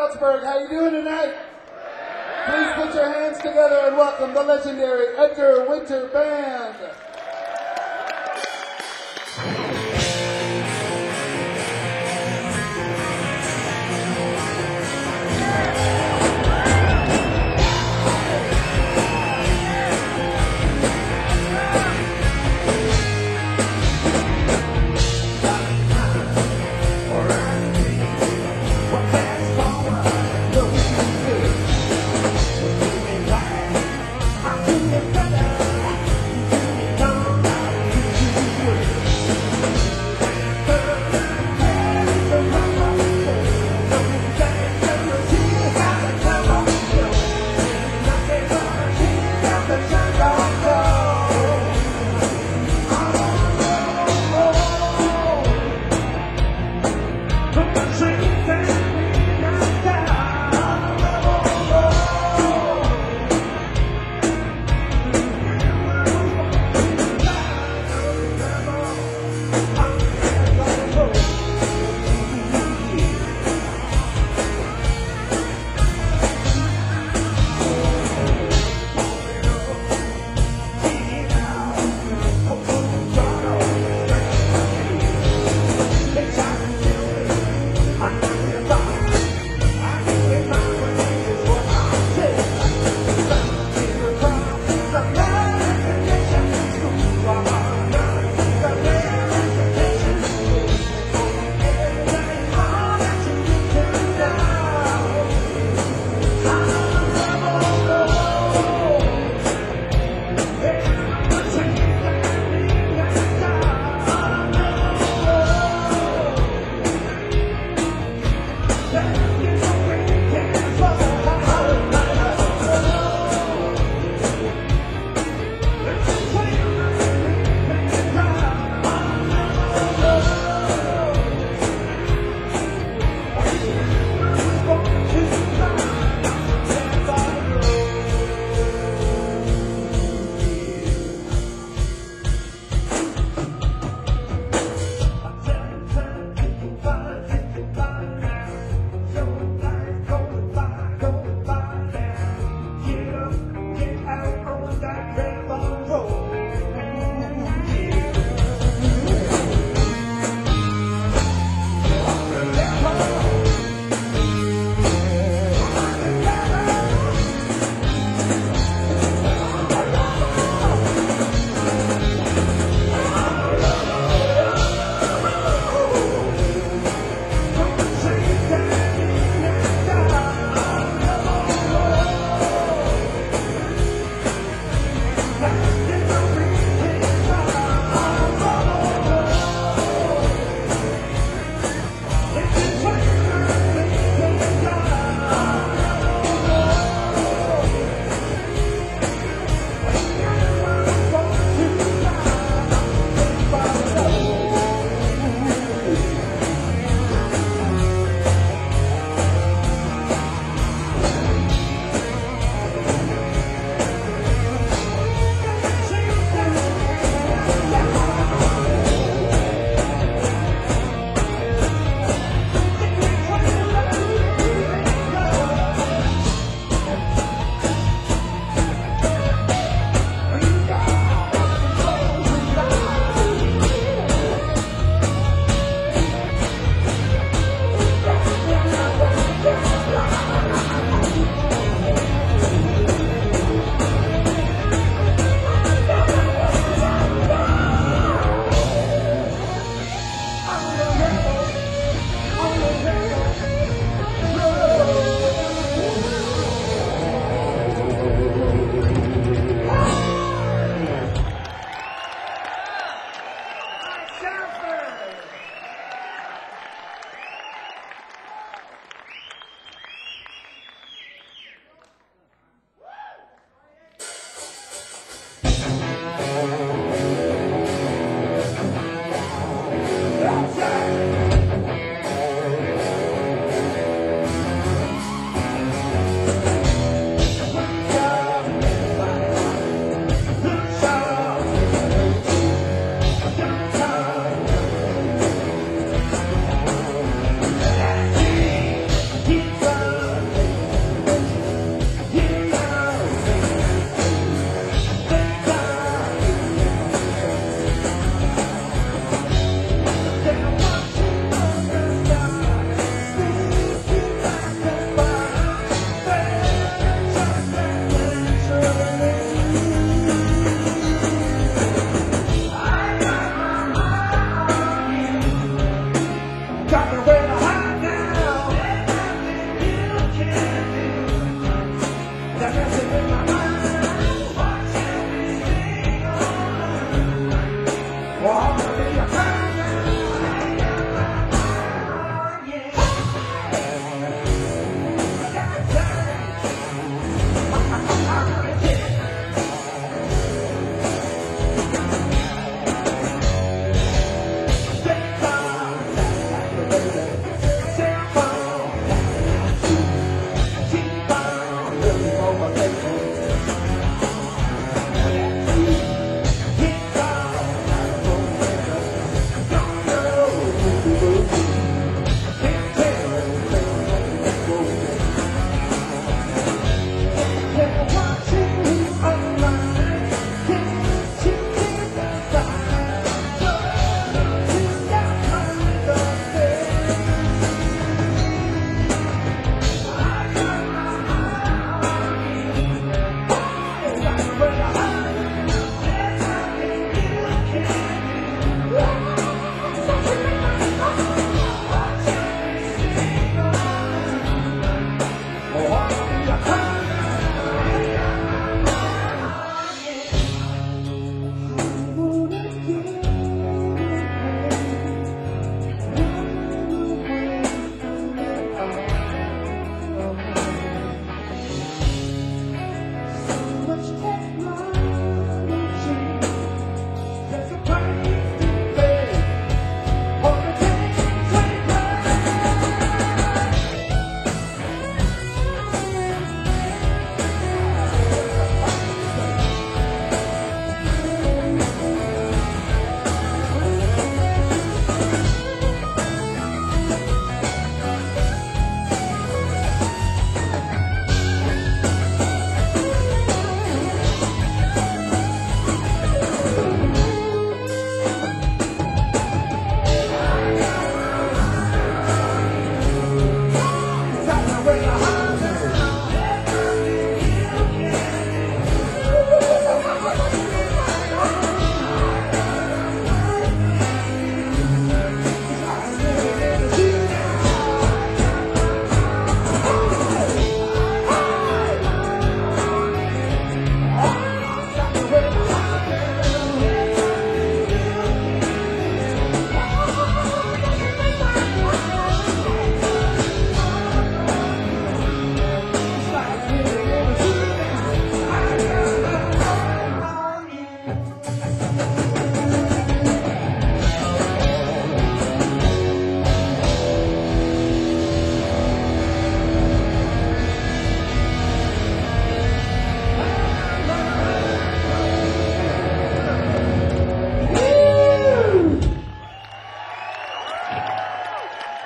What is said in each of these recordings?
Plattsburgh. How you doing tonight? Please put your hands together and welcome the legendary Edgar Winter Band.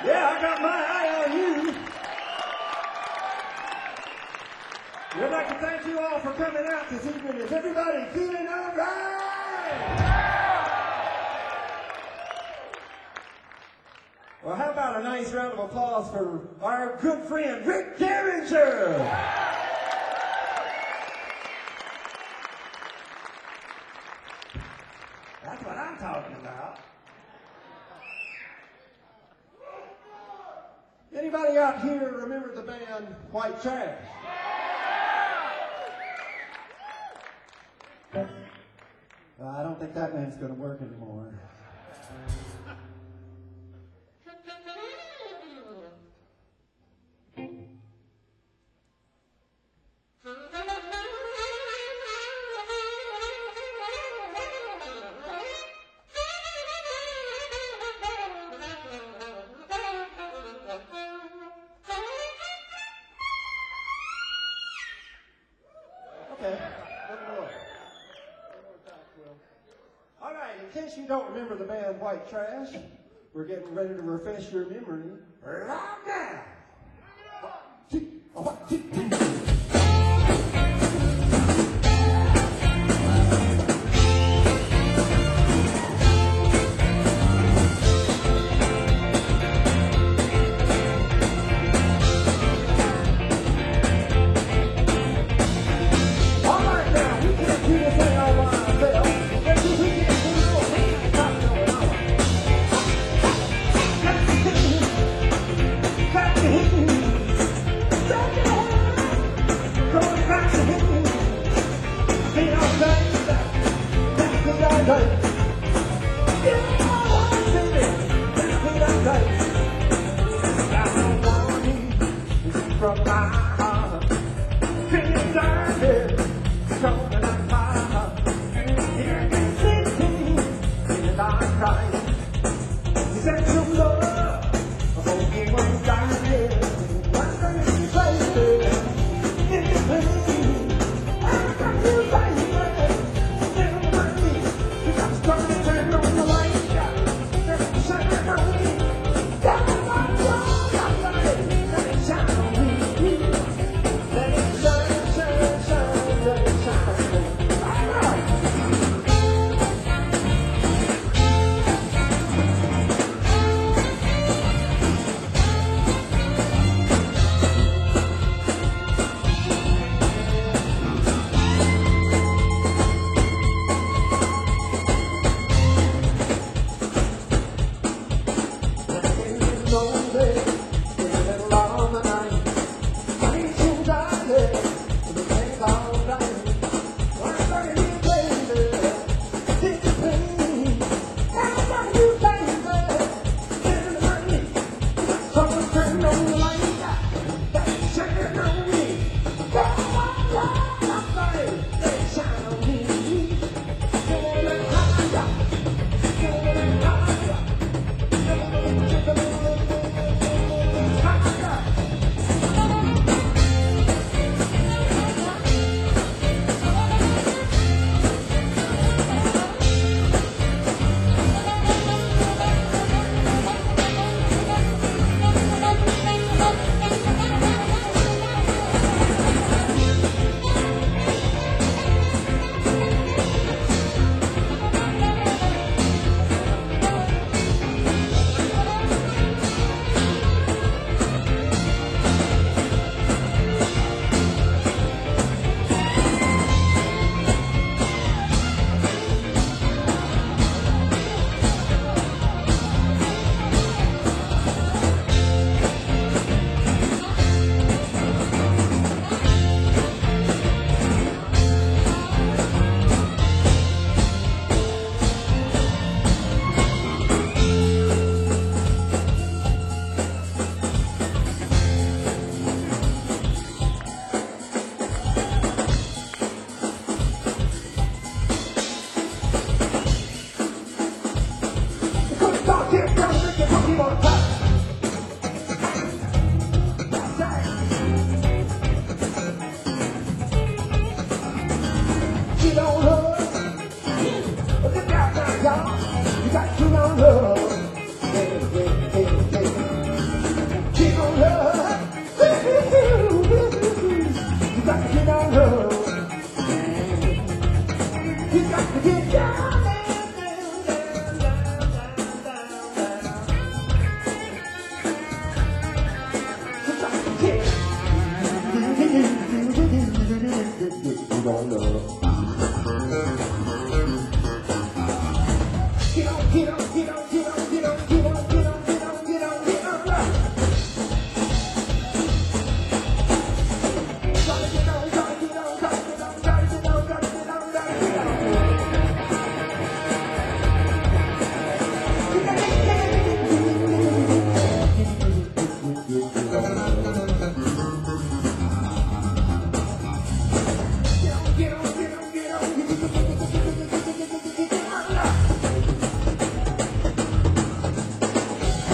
Yeah, I got my eye on you. We'd like to thank you all for coming out this evening. Is everybody feeling all right? Well, how about a nice round of applause for our good friend, Rick Derringer? That's what I'm talking about. Anybody out here remember the band White Trash? I don't think that band's going to work anymore. Okay, one more. All right, in case you don't remember the band White Trash, we're getting ready to refresh your memory right now. 1, 2, 1, 2, 3. From my heart, feeling dirty, coming out my heart. Here can see me in the dark night. You said some love, oh, you won't die there. What's gonna be crazy? In the pain, I'm gonna be crazy. Never mind, you got to start to turn on the light. There's a shine on me. Down my wall, let it shine on me.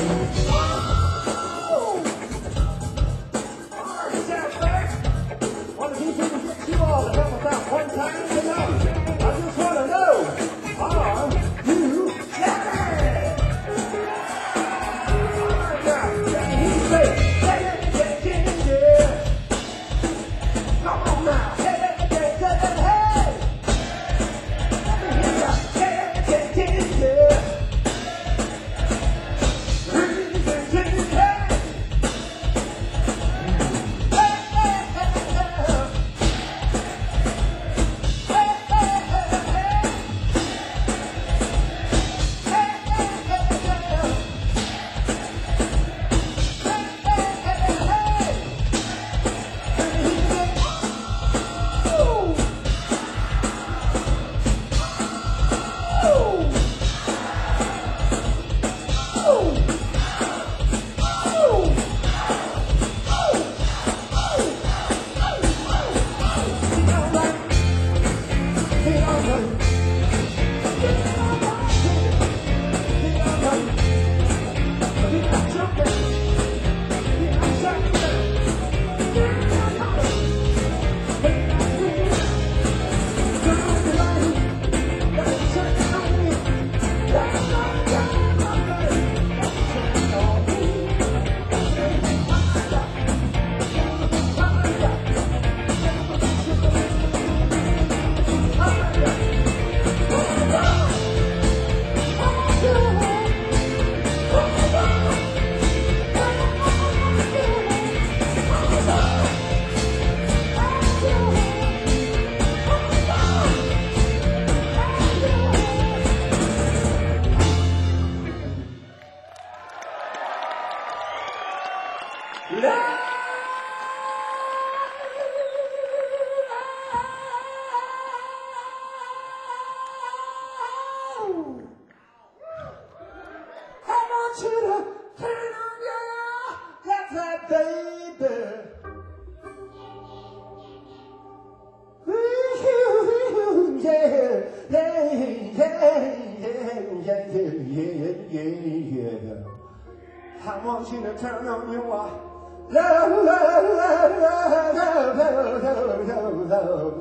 I want you to turn on your love, love, love, love, love, love, love, love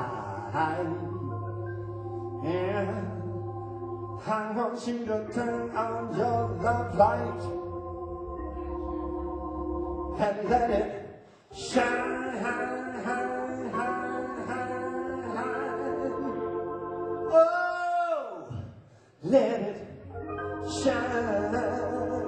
light. Yeah, I want you to turn on your love light and let it shine. Oh, let it shine.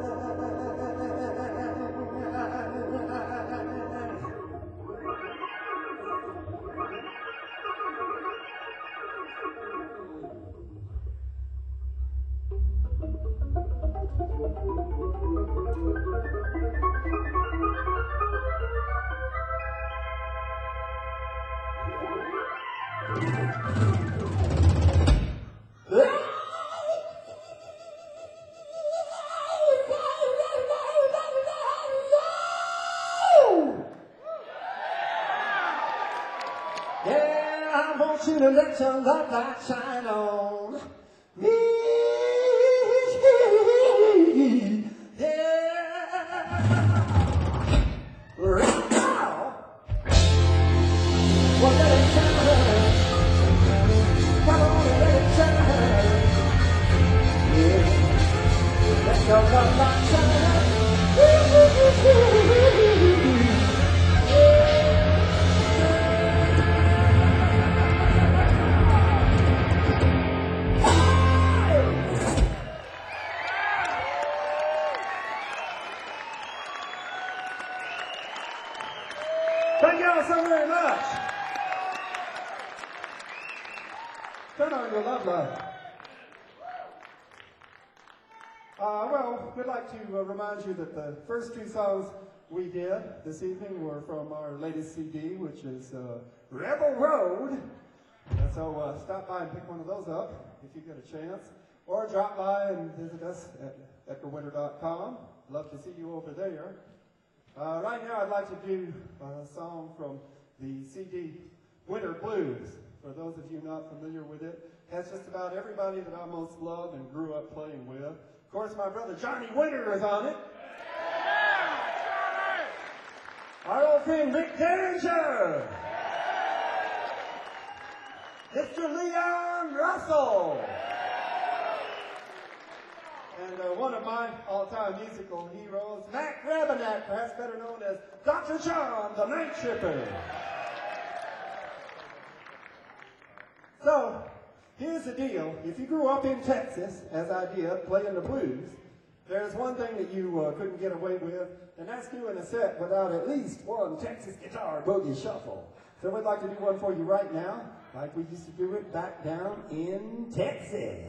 Yeah, I want you to let your love light shine on me. Yeah, right now. Well, let it shine. Come on and let it shine. Yeah, let your love light shine. Thank you all so very much. Turn on your love light. Well, we'd like to remind you that the first two songs we did this evening were from our latest CD, which is Rebel Road. And so stop by and pick one of those up if you get a chance. Or drop by and visit us at edgarwinter.com. Love to see you over there. Right now I'd like to do a song from the CD Winter Blues. For those of you not familiar with it, has just about everybody that I most love and grew up playing with. Of course, my brother Johnny Winter is on it. Our old friend Rick Derringer. Mr. Leon Russell. And one of my all-time musical heroes, Mac Rebenak, perhaps better known as Dr. John, the Night Tripper. So, here's the deal. If you grew up in Texas, as I did, playing the blues, there's one thing that you couldn't get away with, and that's doing a set without at least one Texas guitar boogie shuffle. So we'd like to do one for you right now, like we used to do it back down in Texas.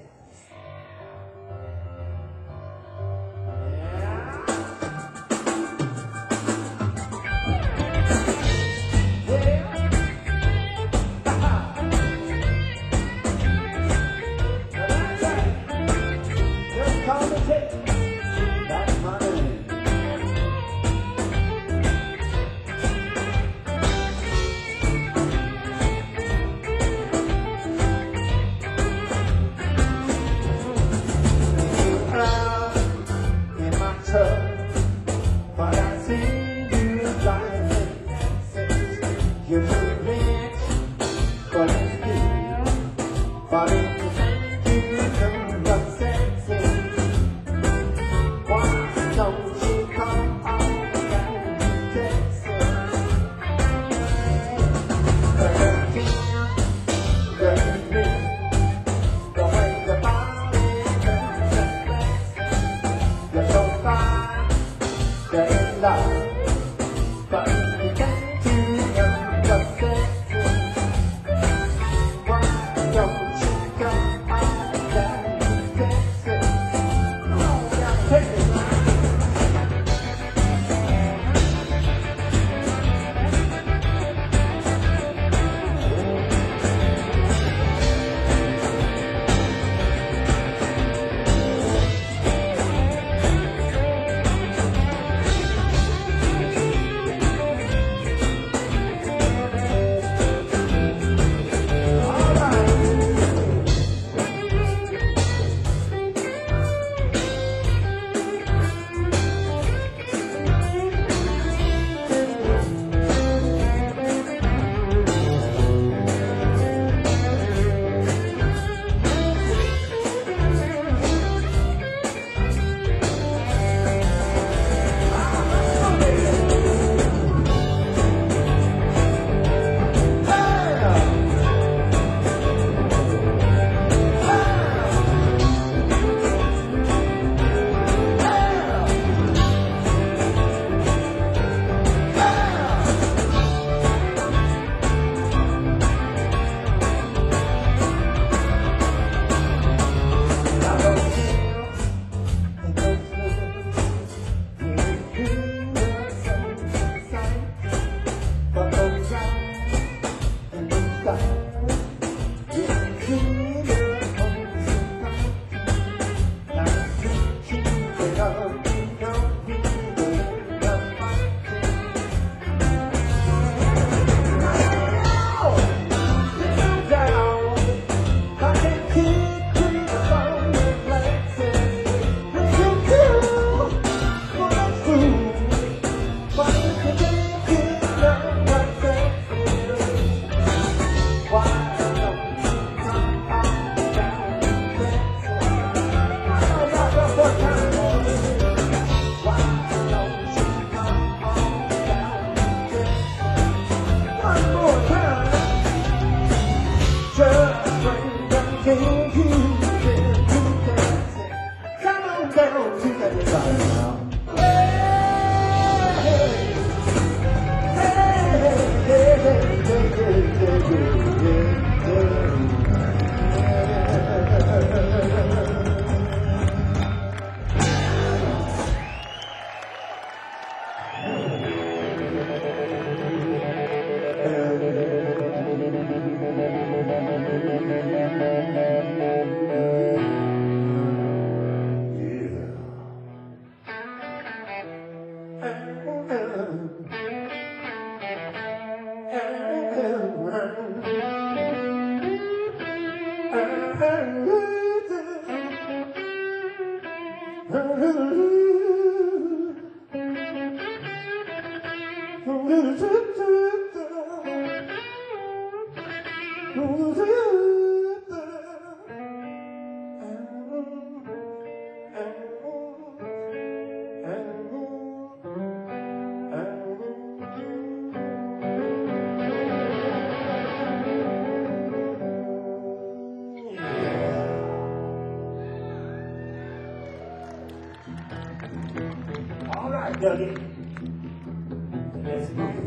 dug it. Let's move.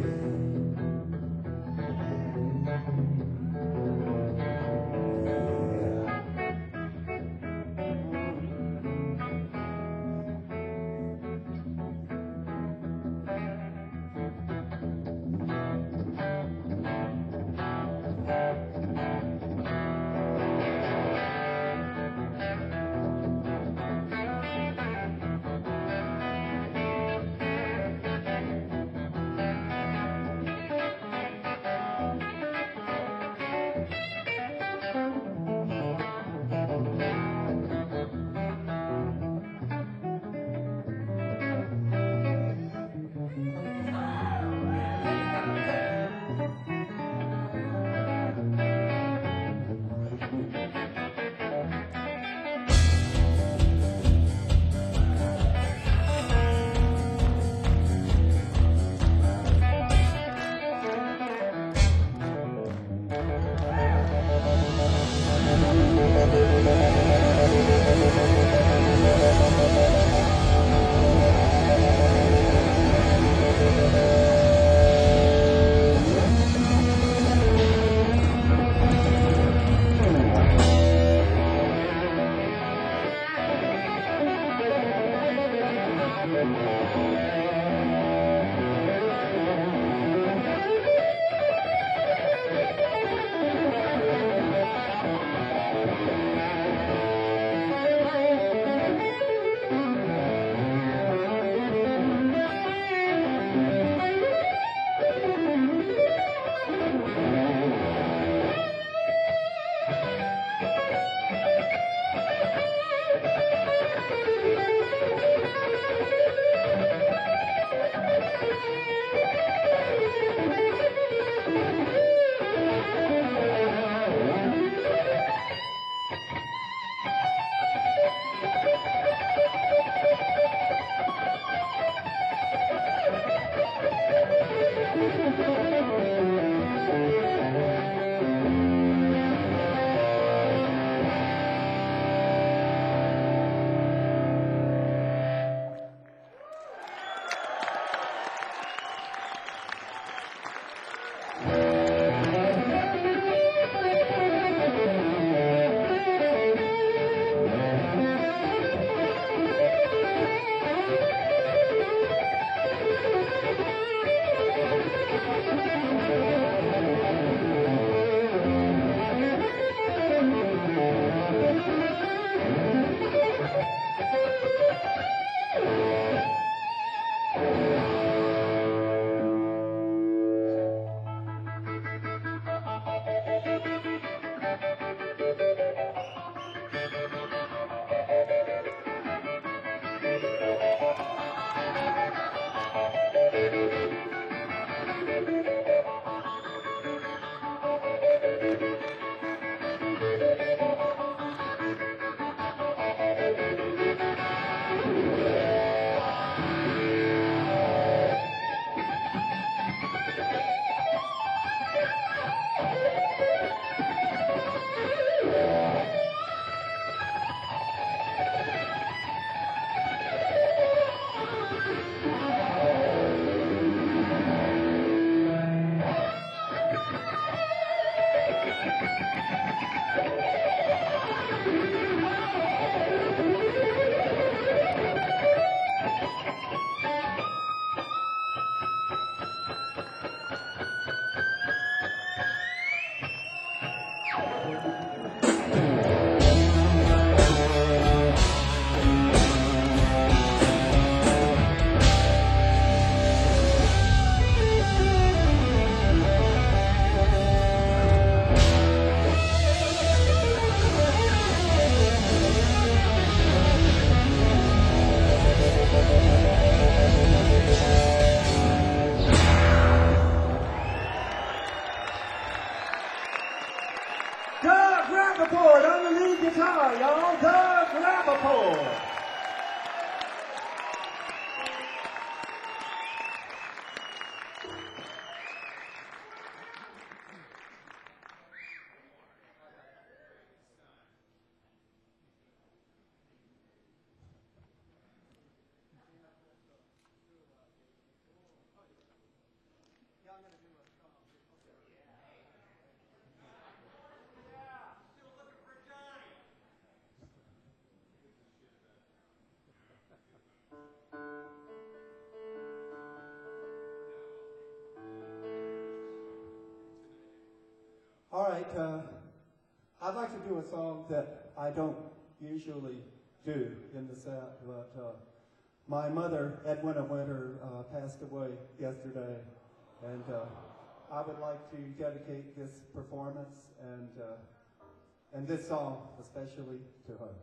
right, I'd like to do a song that I don't usually do in the set, but my mother, Edwina Winter, passed away yesterday, and I would like to dedicate this performance and this song especially to her.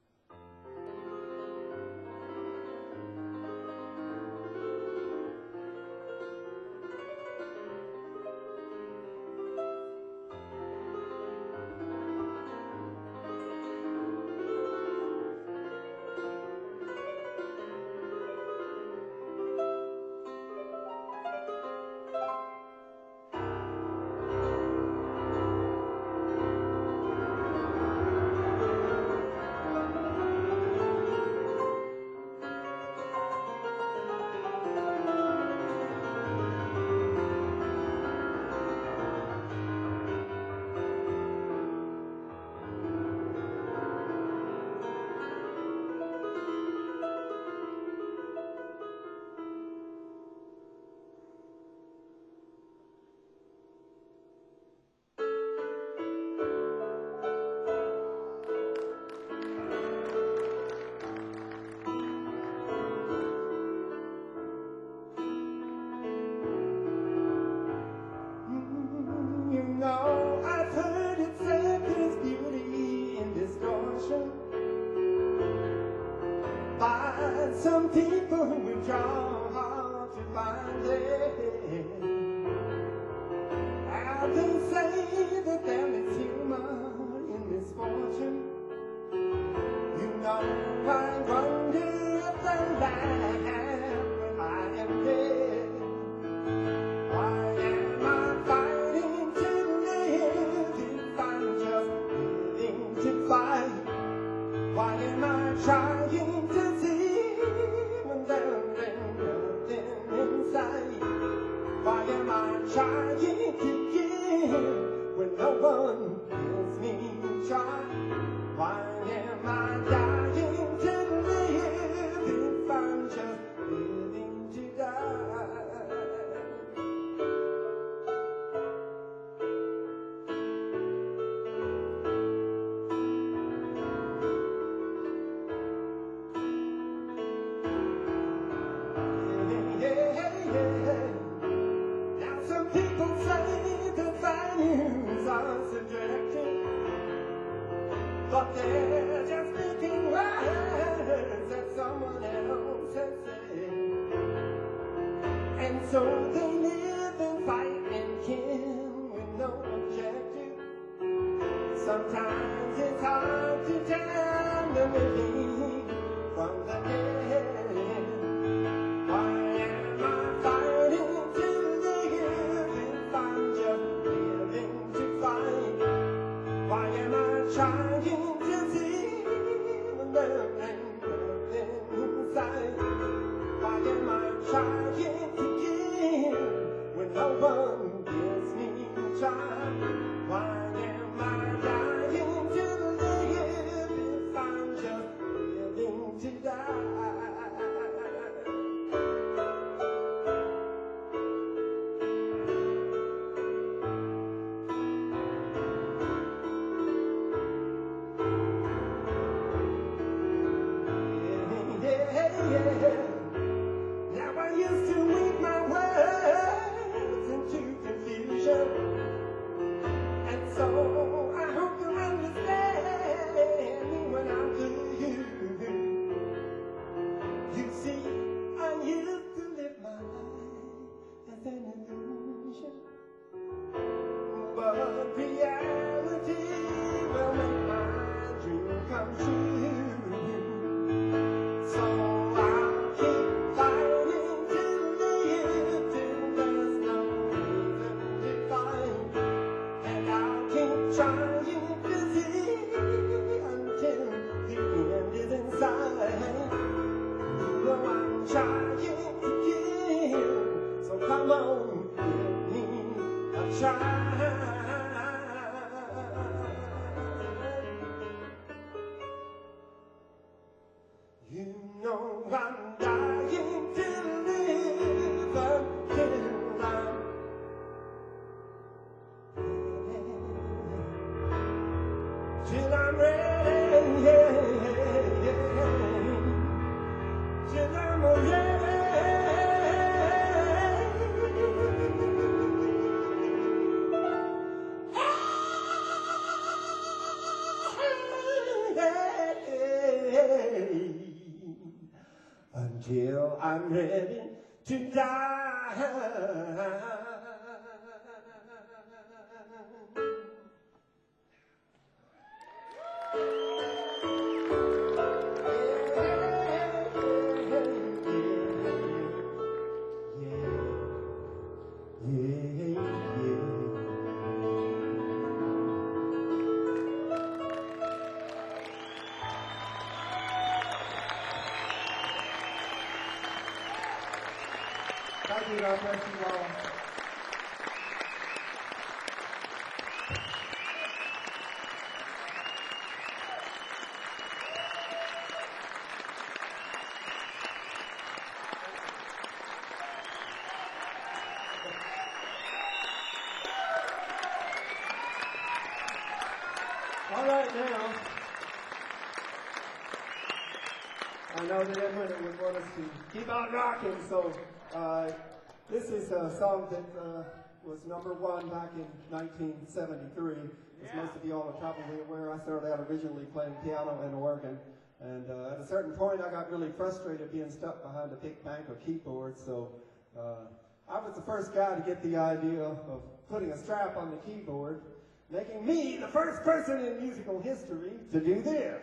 I've heard it said there's beauty in distortion by some people who try hard to find it. And they say that there is humor in misfortune. You know, I wonder if they laugh when I am dead. Why am I fighting to live if I'm just living to fight? Why am I trying to see when there ain't nothing inside? Why am I trying to give when no one gives me try? Why am I dying to live if I'm just living to die? Now some people say the values are subjective, but they're just speaking words that someone else has said. And so they live and fight and kill with no objective. Sometimes it's hard to tell the living from the dead. Why am I fighting to live if I'm just living to fight? Why am I trying to see when there ain't nothing inside? Why am I trying to give when no one gives me a try? Why am I dying to live if I'm just living to die? Now I used to weave my words into confusion. I'm ready to die. Thank you, God bless you all. All right, now, I know that everyone would want us to keep on rocking, so this is a song that was #1 back in 1973. As most of you all are probably aware, I started out originally playing piano and organ, and at a certain point I got really frustrated being stuck behind a big bank of keyboards, so I was the first guy to get the idea of putting a strap on the keyboard, making me the first person in musical history to do this.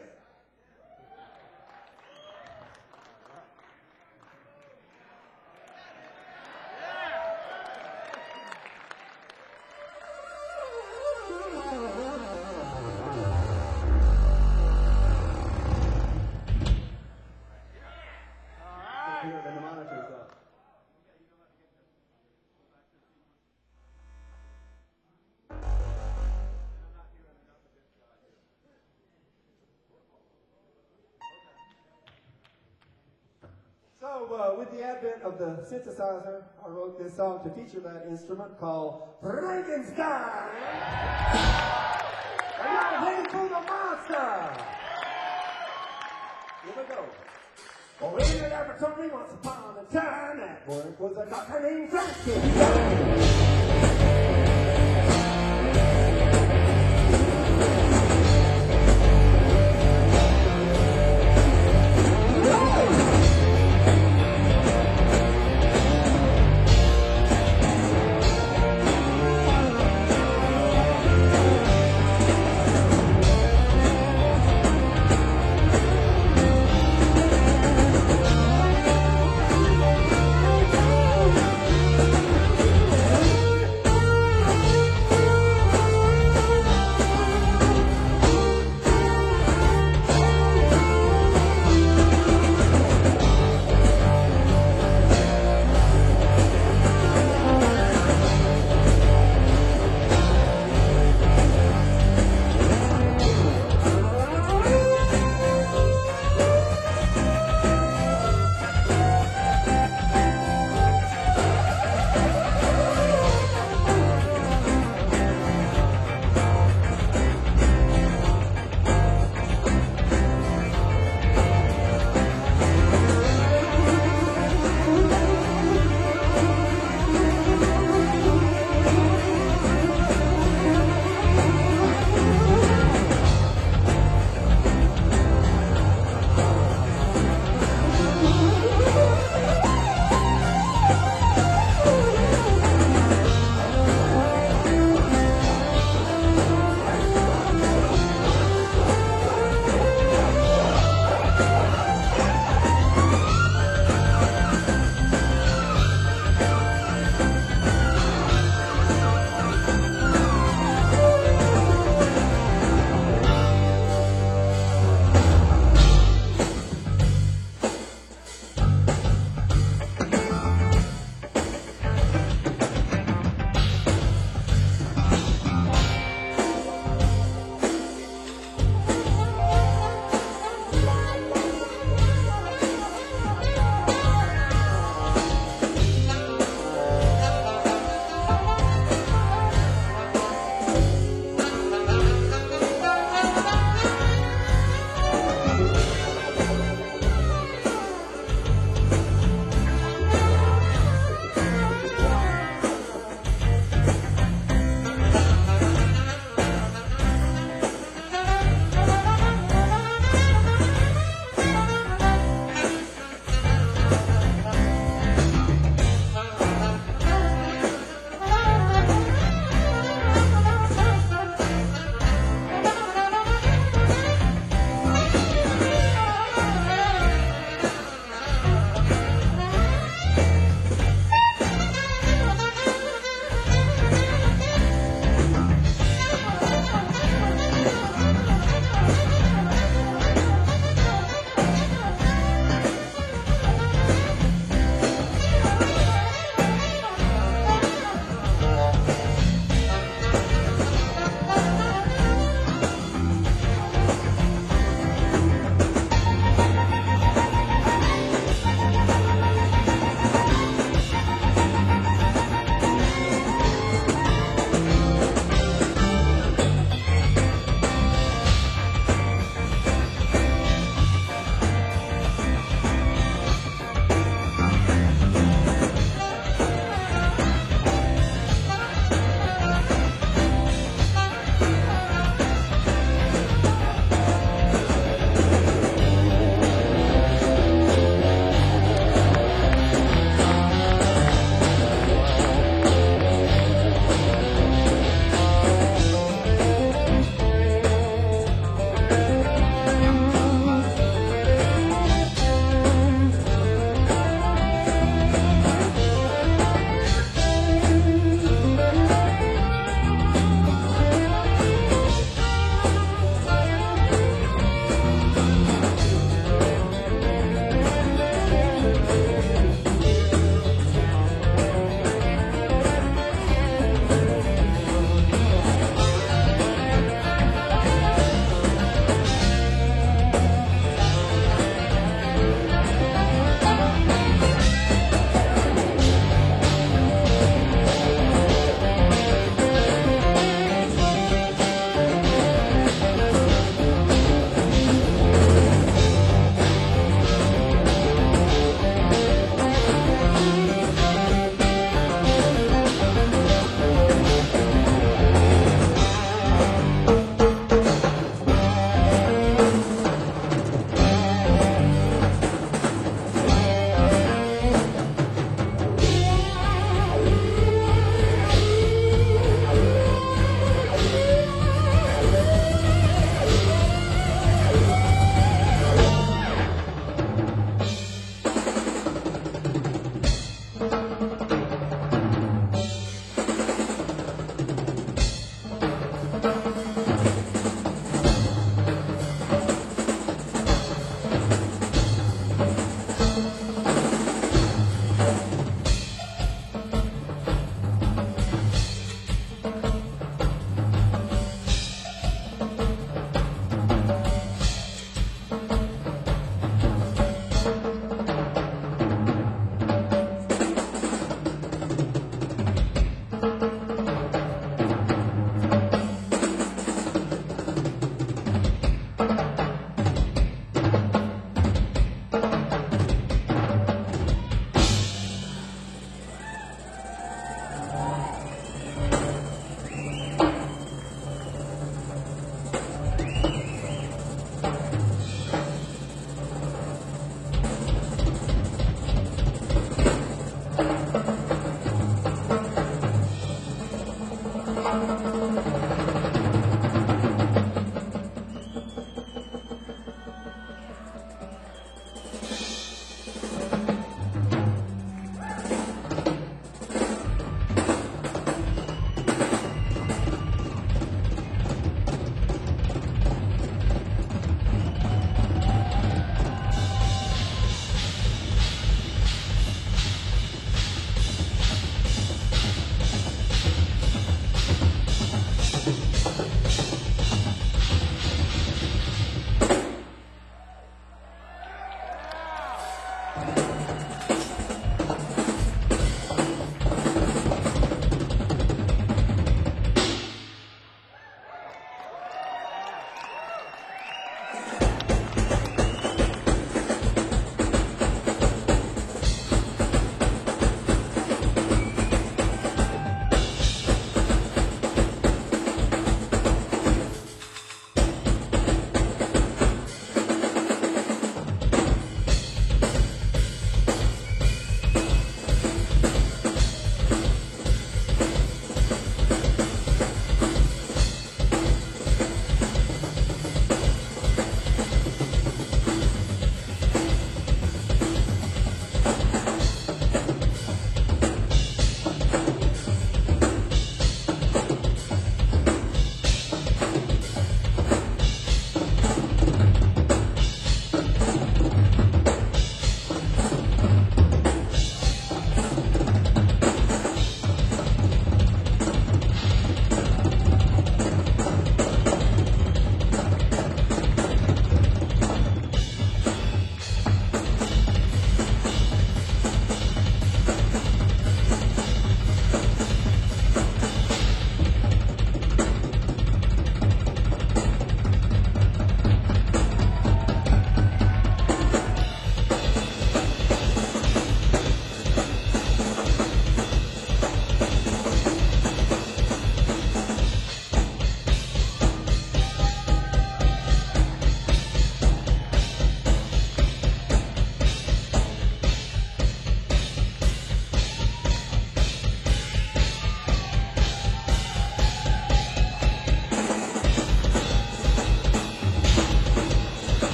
Here, the monitor's up. So, with the advent of the synthesizer, I wrote this song to feature that instrument called Frankenstein. And y'all ready for the monster? Here we go. Oh, in the laboratory once upon a time, that boy was a doctor named Frankenstein.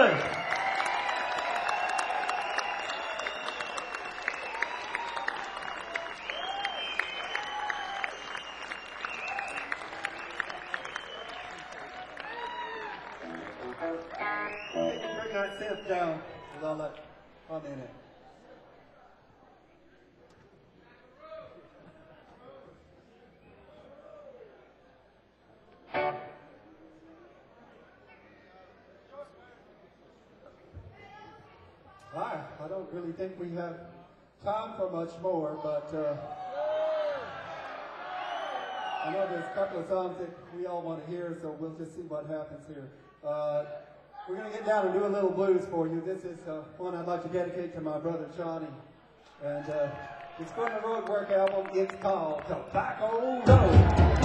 gentlemen. Bring that synth down with all that fun in it. I don't really think we have time for much more, but I know there's a couple of songs that we all want to hear, so we'll just see what happens here. We're going to get down and do a little blues for you. This is one I'd like to dedicate to my brother Johnny. And it's from the Roadwork album. It's called Tobacco Road.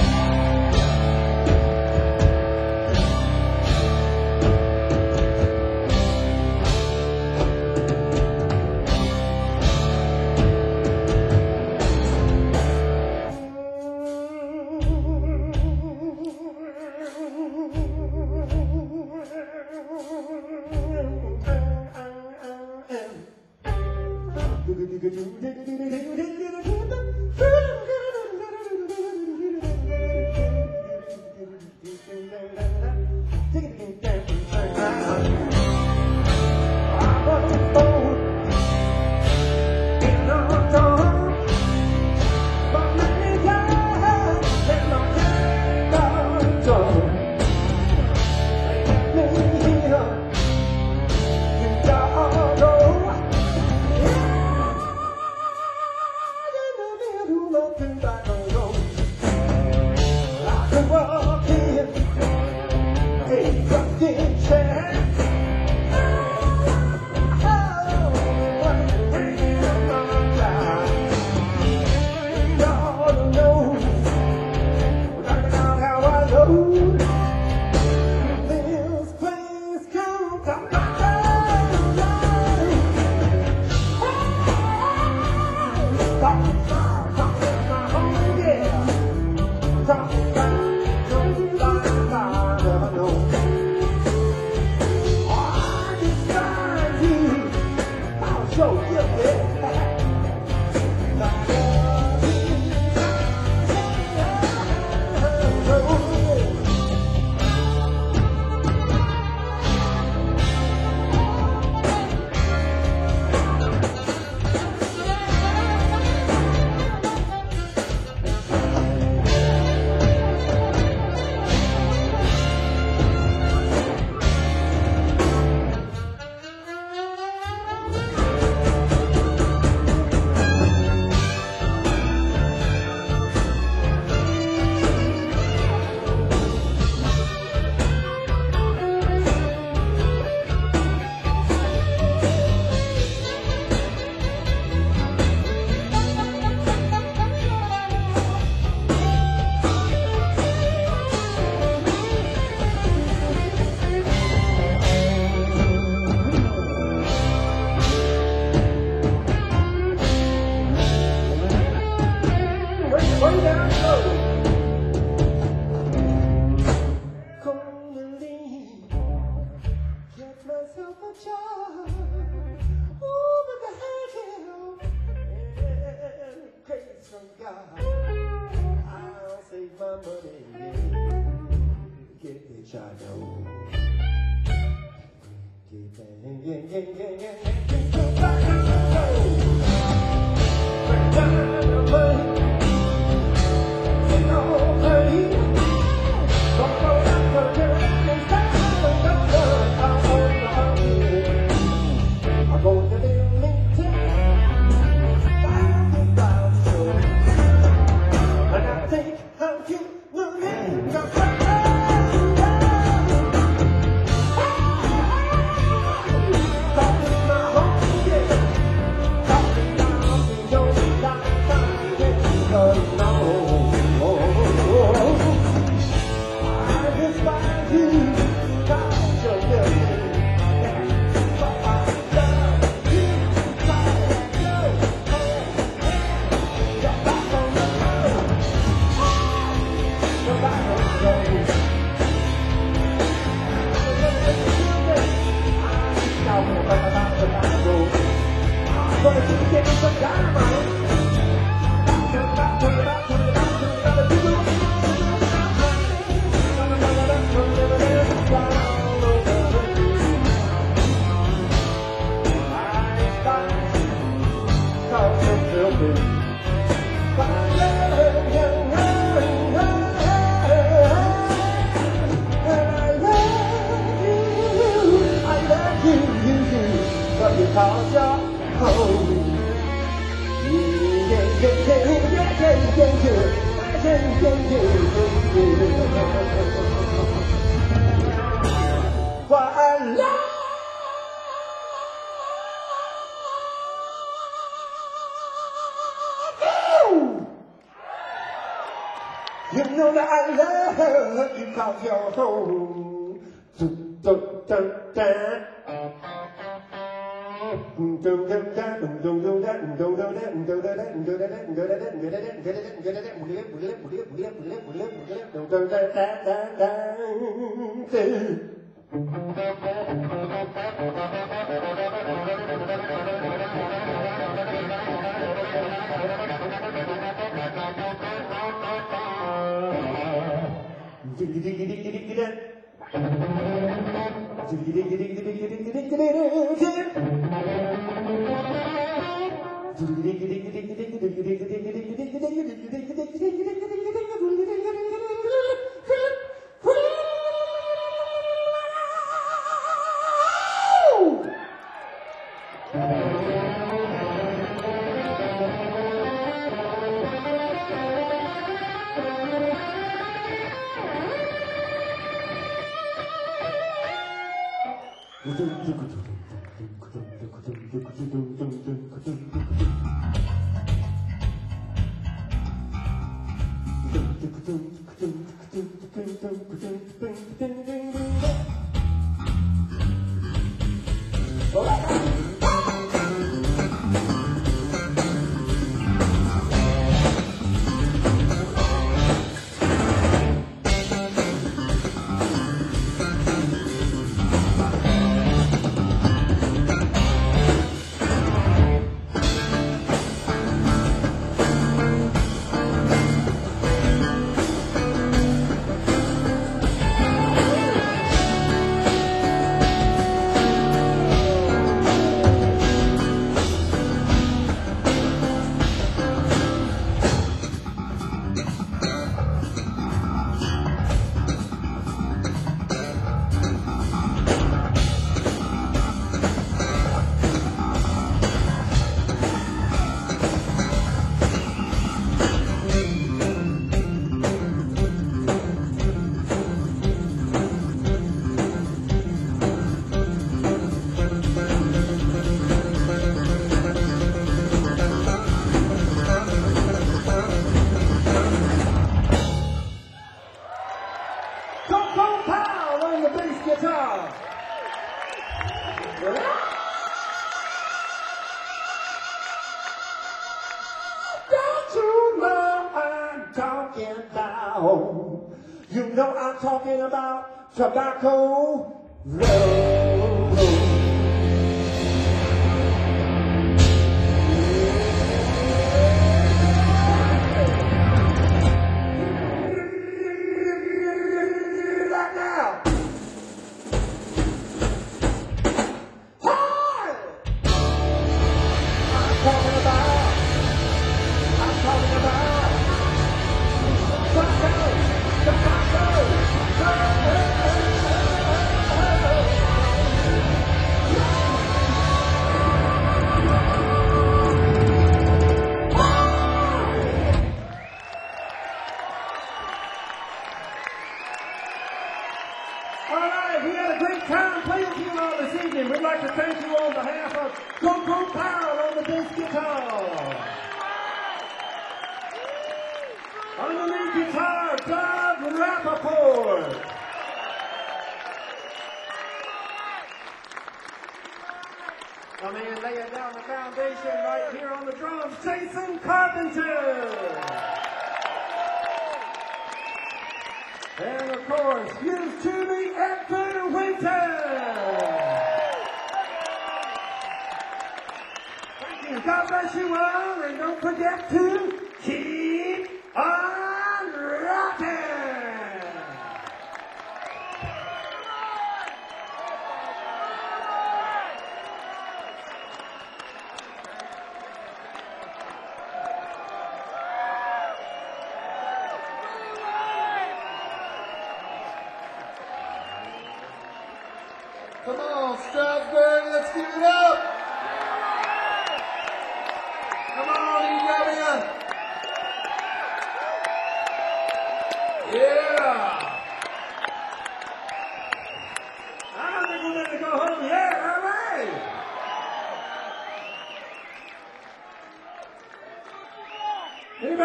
because you're home. Yeah, yeah, yeah, yeah, yeah, yeah, yeah, yeah, yeah, yeah, yeah. What I love. You know that I love you cause you're home. Dun, dun, dun, dun. Dun, dun, dun, dun, dun, dun, dun, dun, dun, dun, dun, dun, dun, dun, dun, dun, dun. You know I'm talking about Tobacco Road. Right now. Hi! I'm talking about All right, we had a great time playing to you all this evening. We'd like to thank you on behalf of Coco Powell on the bass guitar. On the lead guitar, Doug Rappaport. Come in, laying down the foundation right here on the drums, Jason Carpenter. And of course, here's to me, Edgar Winter. Thank you. God bless you all, and don't forget to keep on rocking. Come on, Strasburg, let's give it up.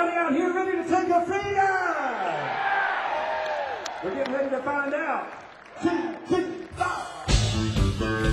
Anybody out here ready to take a freedom? We're getting ready to find out. 2, 3, 4.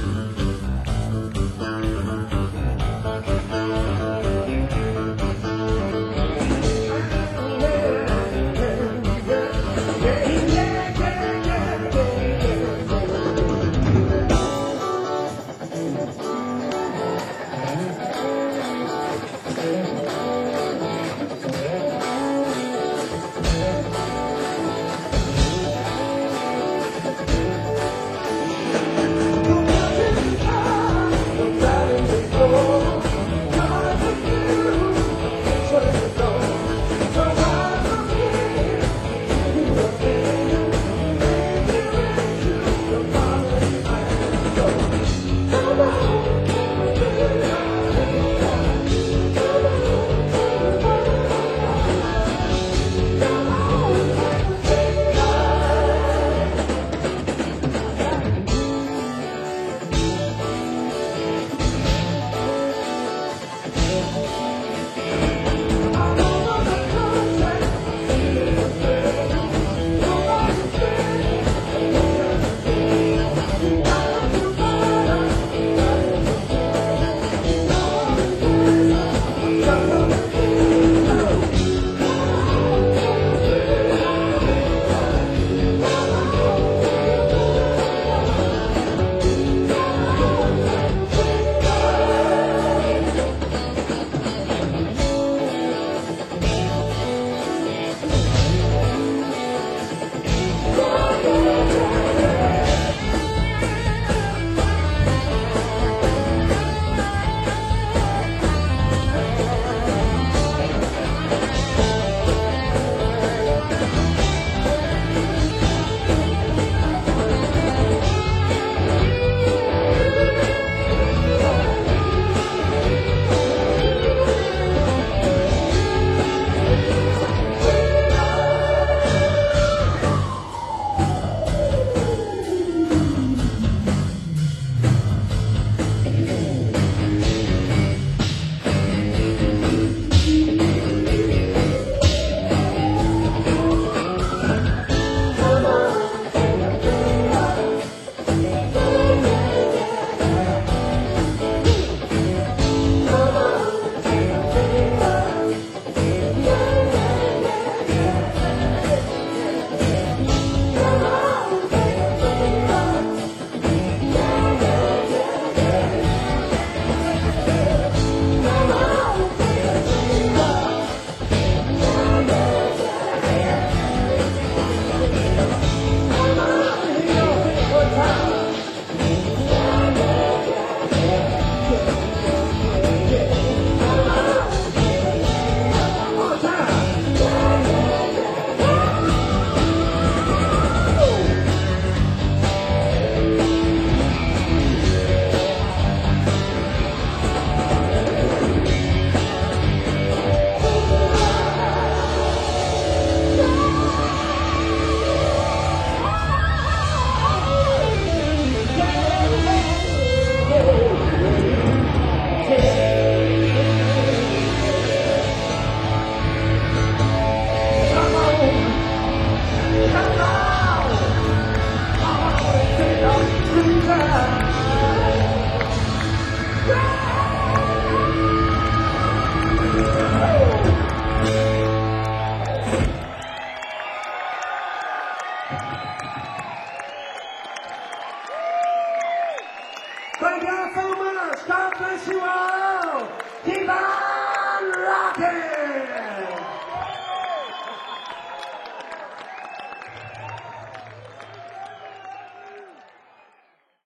Thank y'all so much. God bless you all.